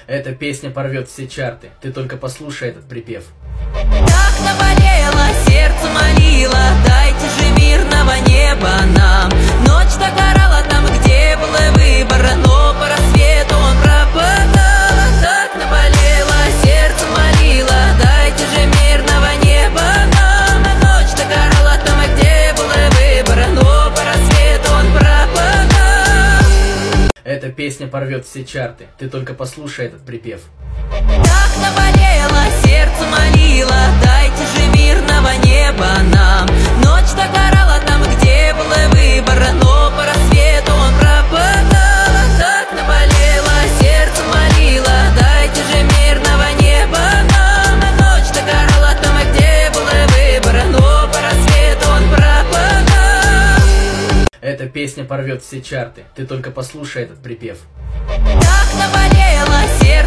Эта песня порвет все чарты, ты только послушай этот припев. Так наболело, сердце молило, дайте же мирного неба нам. Ночь так орала там, где было выбора, но по рассвету он пропадал. Так наболело, сердце молило, дайте же мирного неба нам. Ночь так орала там, где было выбора, но по рассвету он пропадал. Эта песня порвет все чарты, ты только послушай этот припев. Так наболело, сердце молило, дайте же мирного неба нам. Ночь так орала там, где было выбора, но по рассвету он пропадал. Так наболело, сердце молило, дайте же мирного неба нам. Ночь так орала там, где было выбора, но по рассвету он пропадал. Эта песня порвет все чарты, ты только послушай этот припев. Так наболело, сердце